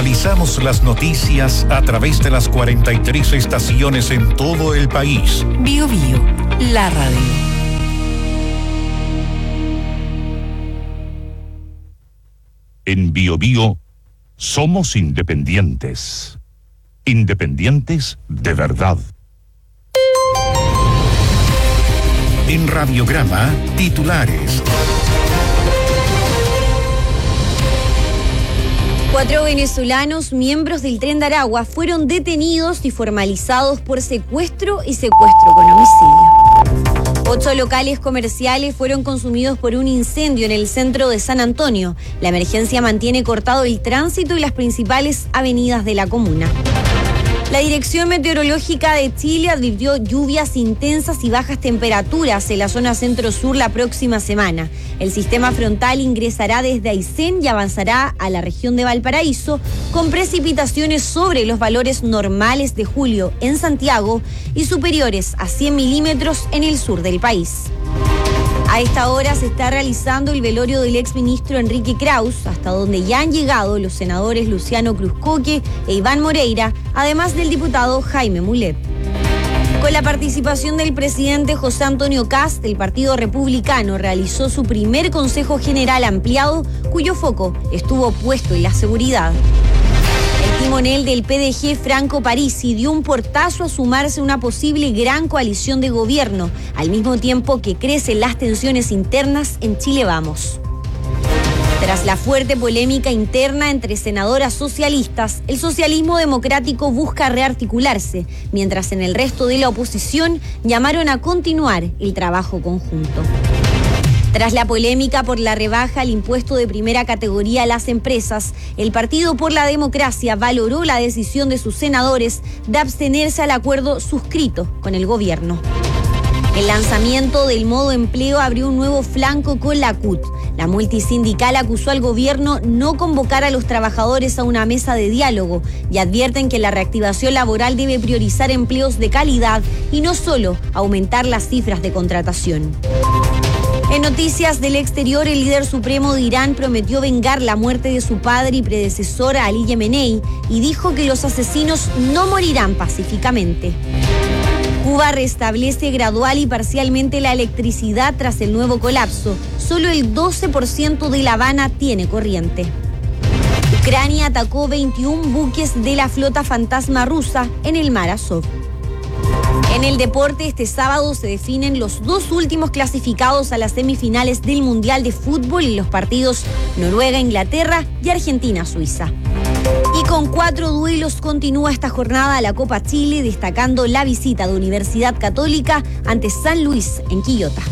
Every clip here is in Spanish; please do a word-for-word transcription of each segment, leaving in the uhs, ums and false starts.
Actualizamos las noticias a través de las cuarenta y tres estaciones en todo el país. Bio Bio, la radio. En Bio Bio somos independientes. Independientes de verdad. En Radiograma, titulares. Cuatro venezolanos, miembros del Tren de Aragua, fueron detenidos y formalizados por secuestro y secuestro con homicidio. Ocho locales comerciales fueron consumidos por un incendio en el centro de San Antonio. La emergencia mantiene cortado el tránsito y las principales avenidas de la comuna. La Dirección Meteorológica de Chile advirtió lluvias intensas y bajas temperaturas en la zona centro-sur la próxima semana. El sistema frontal ingresará desde Aysén y avanzará a la región de Valparaíso con precipitaciones sobre los valores normales de julio en Santiago y superiores a cien milímetros en el sur del país. A esta hora se está realizando el velorio del exministro Enrique Kraus, hasta donde ya han llegado los senadores Luciano Cruzcoque e Iván Moreira, además del diputado Jaime Mulet. Con la participación del presidente José Antonio Kast, el Partido Republicano realizó su primer Consejo General ampliado, cuyo foco estuvo puesto en la seguridad. El timonel del P D G, Franco Parisi, dio un portazo a sumarse a una posible gran coalición de gobierno, al mismo tiempo que crecen las tensiones internas en Chile Vamos. Tras la fuerte polémica interna entre senadoras socialistas, el socialismo democrático busca rearticularse, mientras en el resto de la oposición llamaron a continuar el trabajo conjunto. Tras la polémica por la rebaja al impuesto de primera categoría a las empresas, el Partido por la Democracia valoró la decisión de sus senadores de abstenerse al acuerdo suscrito con el gobierno. El lanzamiento del modo empleo abrió un nuevo flanco con la C U T. La multisindical acusó al gobierno no convocar a los trabajadores a una mesa de diálogo y advierten que la reactivación laboral debe priorizar empleos de calidad y no solo aumentar las cifras de contratación. En noticias del exterior, el líder supremo de Irán prometió vengar la muerte de su padre y predecesor Ali Khamenei y dijo que los asesinos no morirán pacíficamente. Cuba restablece gradual y parcialmente la electricidad tras el nuevo colapso. Solo el doce por ciento de La Habana tiene corriente. Ucrania atacó veintiún buques de la flota fantasma rusa en el mar Azov. En el deporte, este sábado se definen los dos últimos clasificados a las semifinales del Mundial de Fútbol y los partidos Noruega-Inglaterra y Argentina-Suiza. Y con cuatro duelos continúa esta jornada la Copa Chile, destacando la visita de Universidad Católica ante San Luis en Quillota.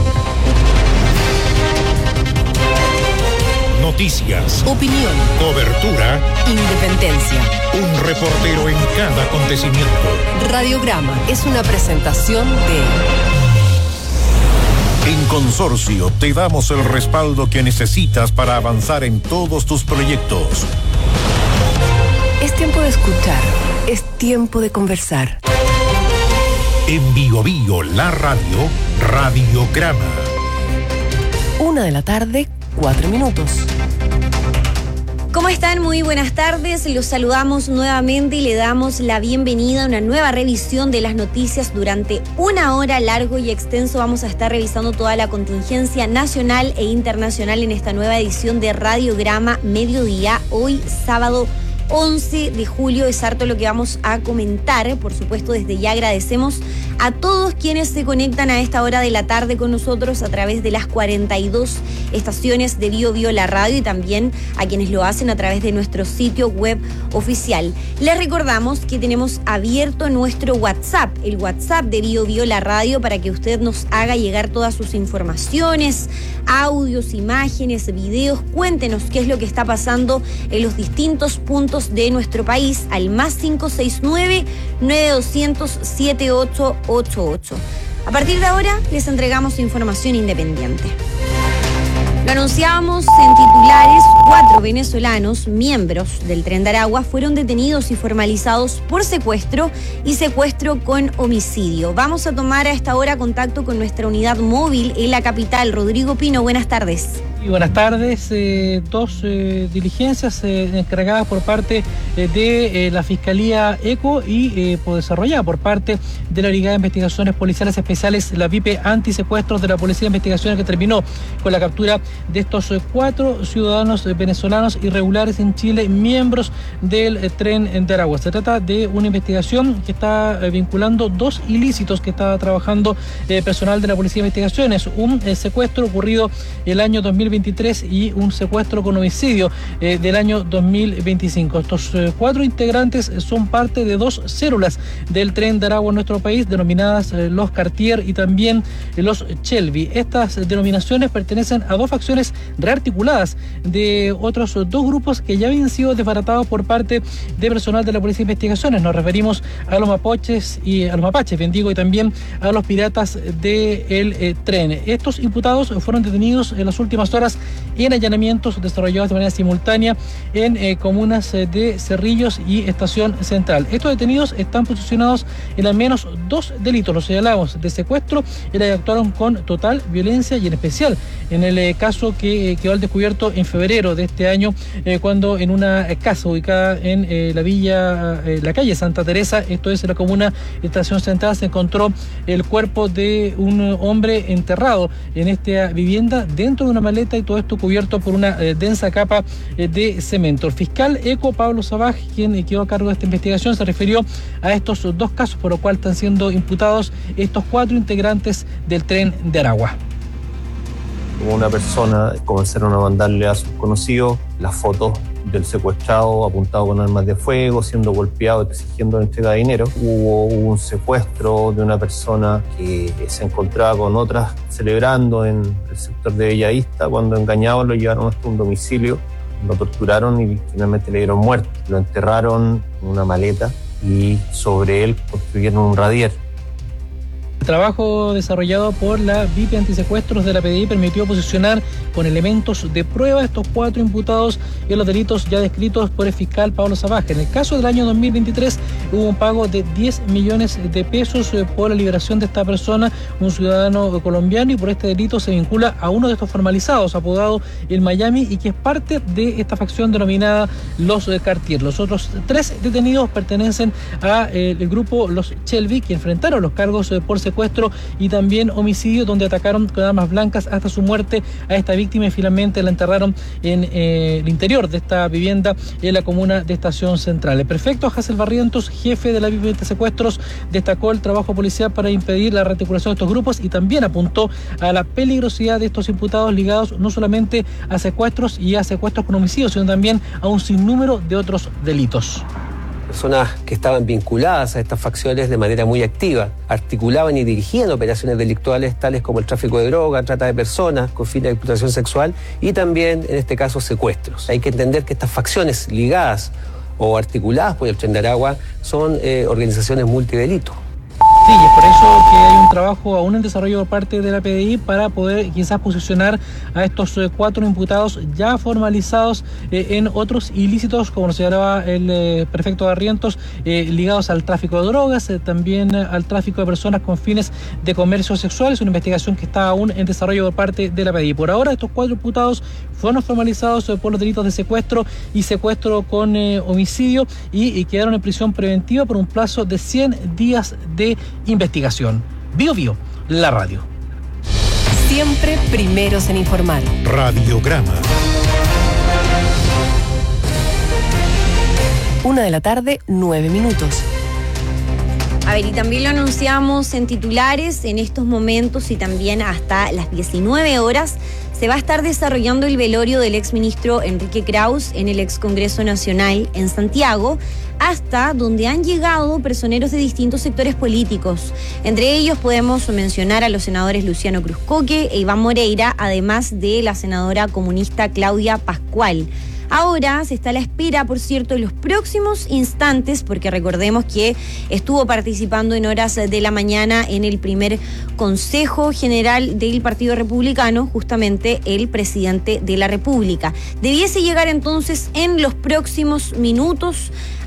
Noticias, opinión, cobertura, independencia. Un reportero en cada acontecimiento. Radiograma es una presentación de... En Consorcio te damos el respaldo que necesitas para avanzar en todos tus proyectos. Es tiempo de escuchar, es tiempo de conversar. En Bio Bio, la radio, Radiograma. Una de la tarde, cuatro minutos. ¿Cómo están? Muy buenas tardes. Los saludamos nuevamente y le damos la bienvenida a una nueva revisión de las noticias. Durante una hora largo y extenso vamos a estar revisando toda la contingencia nacional e internacional en esta nueva edición de Radiograma Mediodía. Hoy, sábado once de julio, es harto lo que vamos a comentar. Por supuesto, desde ya agradecemos a todos quienes se conectan a esta hora de la tarde con nosotros a través de las cuarenta y dos estaciones de Bio Bio la radio y también a quienes lo hacen a través de nuestro sitio web oficial. Les recordamos que tenemos abierto nuestro WhatsApp, el WhatsApp de Bio Bio la radio, para que usted nos haga llegar todas sus informaciones, audios, imágenes, videos. Cuéntenos qué es lo que está pasando en los distintos puntos de nuestro país al más cinco seis nueve, nueve dos cero cero, siete ocho ocho ocho. A partir de ahora les entregamos información independiente. Lo anunciábamos en titulares: cuatro venezolanos, miembros del Tren de Aragua, fueron detenidos y formalizados por secuestro y secuestro con homicidio. Vamos a tomar a esta hora contacto con nuestra unidad móvil en la capital. Rodrigo Pino, buenas tardes. Y buenas tardes. Eh, dos eh, diligencias eh, encargadas por parte eh, de eh, la Fiscalía ECO y eh, por desarrollada por parte de la Brigada de Investigaciones Policiales Especiales, la V I P Antisecuestros de la Policía de Investigaciones, que terminó con la captura de estos eh, cuatro ciudadanos eh, venezolanos irregulares en Chile, miembros del eh, Tren de Aragua. Se trata de una investigación que está eh, vinculando dos ilícitos que está trabajando eh, personal de la Policía de Investigaciones: un eh, secuestro ocurrido el año dos mil veintitrés y un secuestro con homicidio eh, del año dos mil veinticinco. Estos eh, cuatro integrantes son parte de dos células del Tren de Aragua en nuestro país, denominadas eh, los Cartier y también eh, los Shelby. Estas denominaciones pertenecen a dos facciones rearticuladas de otros dos grupos que ya habían sido desbaratados por parte de personal de la Policía de Investigaciones. Nos referimos a los mapuches y a los mapaches, bien digo, y también a los piratas del eh, tren. Estos imputados fueron detenidos en las últimas horas en allanamientos desarrollados de manera simultánea en eh, comunas eh, de Cerrillos y Estación Central. Estos detenidos están posicionados en al menos dos delitos, los señalamos, de secuestro, en la que actuaron con total violencia, y en especial en el eh, caso que eh, quedó al descubierto en febrero de este año, eh, cuando en una casa ubicada en eh, la villa, eh, la calle Santa Teresa, esto es en la comuna Estación Central, se encontró el cuerpo de un hombre enterrado en esta vivienda dentro de una maleta, y todo esto cubierto por una eh, densa capa eh, de cemento. El fiscal ECO, Pablo Sabaj, quien eh, quedó a cargo de esta investigación, se refirió a estos dos casos por los cuales están siendo imputados estos cuatro integrantes del Tren de Aragua. Una persona comenzaron a mandarle a sus conocidos las fotos del secuestrado apuntado con armas de fuego, siendo golpeado, exigiendo la entrega de dinero. Hubo un secuestro de una persona que se encontraba con otras celebrando en el sector de Bellavista. Cuando engañados lo llevaron hasta un domicilio, lo torturaron y finalmente le dieron muerte. Lo enterraron en una maleta y sobre él construyeron un radier. El trabajo desarrollado por la V I P Antisecuestros de la P D I permitió posicionar con elementos de prueba estos cuatro imputados en los delitos ya descritos por el fiscal Pablo Sabaj. En el caso del año dos mil veintitrés hubo un pago de diez millones de pesos por la liberación de esta persona, un ciudadano colombiano, y por este delito se vincula a uno de estos formalizados, apodado el Miami, y que es parte de esta facción denominada los Cartier. Los otros tres detenidos pertenecen al grupo los Shelby, que enfrentaron los cargos por secuestro y también homicidio, donde atacaron con armas blancas hasta su muerte a esta víctima y finalmente la enterraron en eh, el interior de esta vivienda en la comuna de Estación Central. El prefecto Hazel Barrientos, jefe de la V I P de secuestros, destacó el trabajo policial para impedir la rearticulación de estos grupos y también apuntó a la peligrosidad de estos imputados ligados no solamente a secuestros y a secuestros con homicidios, sino también a un sinnúmero de otros delitos. Personas que estaban vinculadas a estas facciones de manera muy activa, articulaban y dirigían operaciones delictuales tales como el tráfico de droga, trata de personas con fines de explotación sexual y también, en este caso, secuestros. Hay que entender que estas facciones ligadas o articuladas por el Tren de Aragua son eh, organizaciones multidelito. Sí, y es por eso que hay un trabajo aún en desarrollo por parte de la P D I para poder quizás posicionar a estos eh, cuatro imputados ya formalizados eh, en otros ilícitos, como nos señalaba el eh, prefecto Barrientos, eh, ligados al tráfico de drogas, eh, también eh, al tráfico de personas con fines de comercio sexual. Es una investigación que está aún en desarrollo por parte de la P D I. Por ahora, estos cuatro imputados fueron formalizados eh, por los delitos de secuestro y secuestro con eh, homicidio y, y quedaron en prisión preventiva por un plazo de cien días de investigación. Bio Bio, la radio. Siempre primeros en informar. Radiograma. Una de la tarde, nueve minutos. A ver, y también lo anunciamos en titulares, en estos momentos y también hasta las diecinueve horas se va a estar desarrollando el velorio del exministro Enrique Kraus en el ex Congreso Nacional en Santiago, hasta donde han llegado personeros de distintos sectores políticos. Entre ellos podemos mencionar a los senadores Luciano Cruzcoque e Iván Moreira, además de la senadora comunista Claudia Pascual. Ahora se está a la espera, por cierto, de los próximos instantes, porque recordemos que estuvo participando en horas de la mañana en el primer Consejo General del Partido Republicano, justamente el presidente de la República. Debiese llegar entonces en los próximos minutos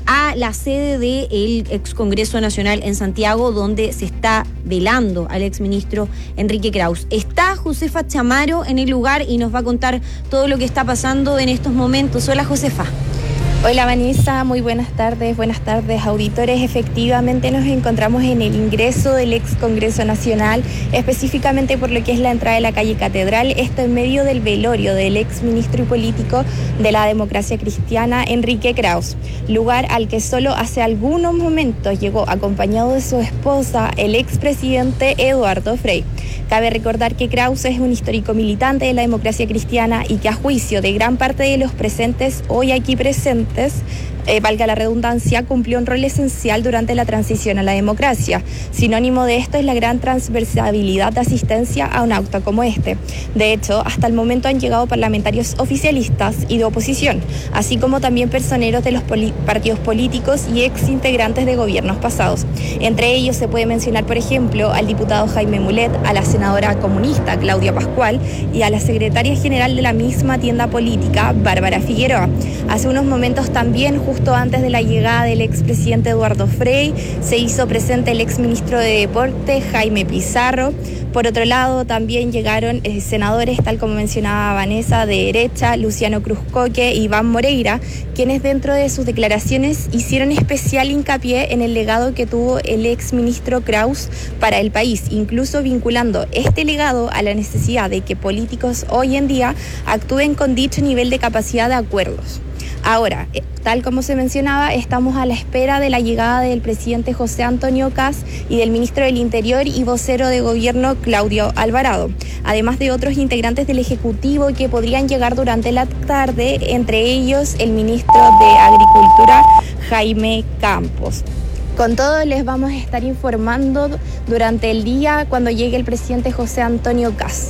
a la sede del ex Congreso Nacional en Santiago, donde se está velando al exministro Enrique Krauss. Está Josefa Chamaro en el lugar y nos va a contar todo lo que está pasando en estos momentos. Hola, Josefa. Hola Vanessa, muy buenas tardes, buenas tardes auditores. Efectivamente nos encontramos en el ingreso del ex Congreso Nacional, específicamente por lo que es la entrada de la calle Catedral, esto en medio del velorio del ex ministro y político de la democracia cristiana Enrique Krauss, lugar al que solo hace algunos momentos llegó acompañado de su esposa, el expresidente Eduardo Frei. Cabe recordar que Krauss es un histórico militante de la democracia cristiana y que a juicio de gran parte de los presentes hoy aquí presentes, Eh, valga la redundancia, cumplió un rol esencial durante la transición a la democracia. Sinónimo de esto es la gran transversabilidad de asistencia a un acto como este. De hecho, hasta el momento han llegado parlamentarios oficialistas y de oposición, así como también personeros de los poli- partidos políticos y ex integrantes de gobiernos pasados. Entre ellos se puede mencionar, por ejemplo, al diputado Jaime Mulet, a la senadora comunista Claudia Pascual y a la secretaria general de la misma tienda política, Bárbara Figueroa. Hace unos momentos también, justo antes de la llegada del expresidente Eduardo Frei, se hizo presente el exministro de Deporte, Jaime Pizarro. Por otro lado, también llegaron eh, senadores, tal como mencionaba Vanessa, de derecha, Luciano Cruzcoque y Iván Moreira, quienes dentro de sus declaraciones hicieron especial hincapié en el legado que tuvo el exministro Krauss para el país, incluso vinculando este legado a la necesidad de que políticos hoy en día actúen con dicho nivel de capacidad de acuerdos. Ahora, tal como se mencionaba, estamos a la espera de la llegada del presidente José Antonio Kast y del ministro del Interior y vocero de gobierno Claudio Alvarado, además de otros integrantes del Ejecutivo que podrían llegar durante la tarde, entre ellos el ministro de Agricultura Jaime Campos. Con todo les vamos a estar informando durante el día cuando llegue el presidente José Antonio Kast.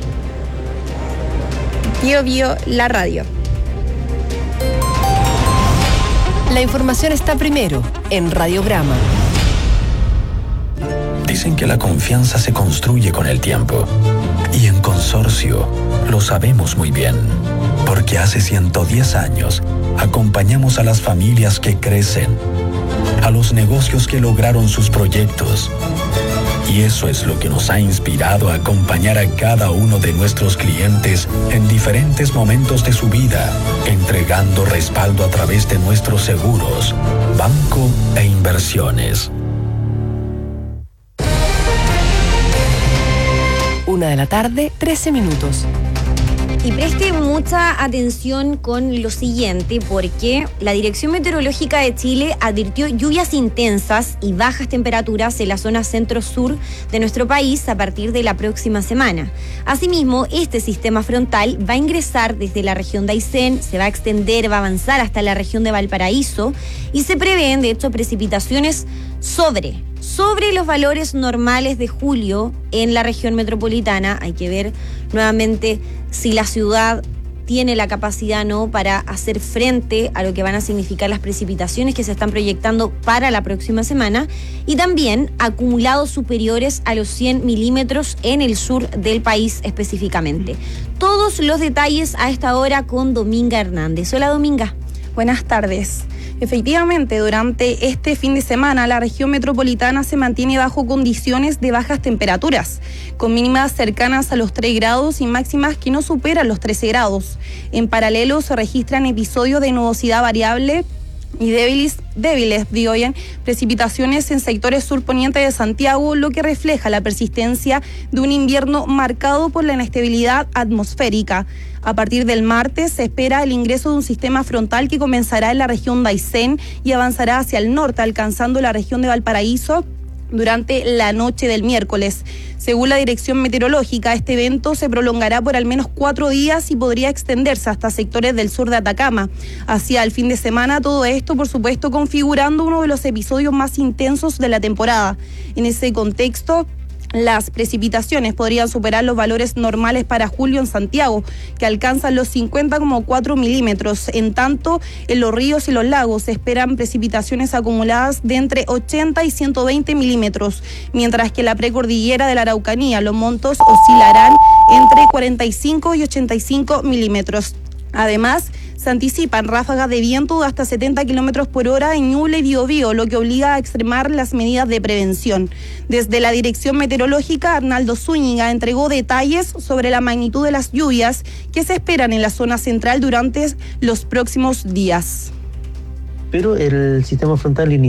Bio Bio, la radio. La información está primero en Radiograma. Dicen que la confianza se construye con el tiempo. Y en Consorcio lo sabemos muy bien. Porque hace ciento diez años acompañamos a las familias que crecen, a los negocios que lograron sus proyectos. Y eso es lo que nos ha inspirado a acompañar a cada uno de nuestros clientes en diferentes momentos de su vida, entregando respaldo a través de nuestros seguros, banco e inversiones. Una de la tarde, trece minutos. Y preste mucha atención con lo siguiente, porque la Dirección Meteorológica de Chile advirtió lluvias intensas y bajas temperaturas en la zona centro-sur de nuestro país a partir de la próxima semana. Asimismo, este sistema frontal va a ingresar desde la región de Aysén, se va a extender, va a avanzar hasta la región de Valparaíso y se prevén, de hecho, precipitaciones sobre, sobre los valores normales de julio en la región metropolitana. Hay que ver nuevamente si la ciudad tiene la capacidad no para hacer frente a lo que van a significar las precipitaciones que se están proyectando para la próxima semana, y también acumulados superiores a los cien milímetros en el sur del país específicamente. Todos los detalles a esta hora con Dominga Hernández. Hola, Dominga. Buenas tardes. Efectivamente, durante este fin de semana la región metropolitana se mantiene bajo condiciones de bajas temperaturas, con mínimas cercanas a los tres grados y máximas que no superan los trece grados. En paralelo se registran episodios de nubosidad variable y débiles, débiles digo bien, precipitaciones en sectores surponientes de Santiago, lo que refleja la persistencia de un invierno marcado por la inestabilidad atmosférica. A partir del martes se espera el ingreso de un sistema frontal que comenzará en la región de Aysén y avanzará hacia el norte, alcanzando la región de Valparaíso durante la noche del miércoles. Según la Dirección Meteorológica, este evento se prolongará por al menos cuatro días y podría extenderse hasta sectores del sur de Atacama. Hacia el fin de semana, todo esto, por supuesto, configurando uno de los episodios más intensos de la temporada. En ese contexto, las precipitaciones podrían superar los valores normales para julio en Santiago, que alcanzan los cincuenta coma cuatro milímetros. En tanto, en los ríos y los lagos se esperan precipitaciones acumuladas de entre ochenta y ciento veinte milímetros, mientras que en la precordillera de la Araucanía los montos oscilarán entre cuarenta y cinco y ochenta y cinco milímetros. Además, Se anticipan ráfagas de viento de hasta setenta kilómetros por hora en Ñuble y Biobío, lo que obliga a extremar las medidas de prevención. Desde la Dirección Meteorológica, Arnaldo Zúñiga entregó detalles sobre la magnitud de las lluvias que se esperan en la zona central durante los próximos días. Pero el sistema frontal inició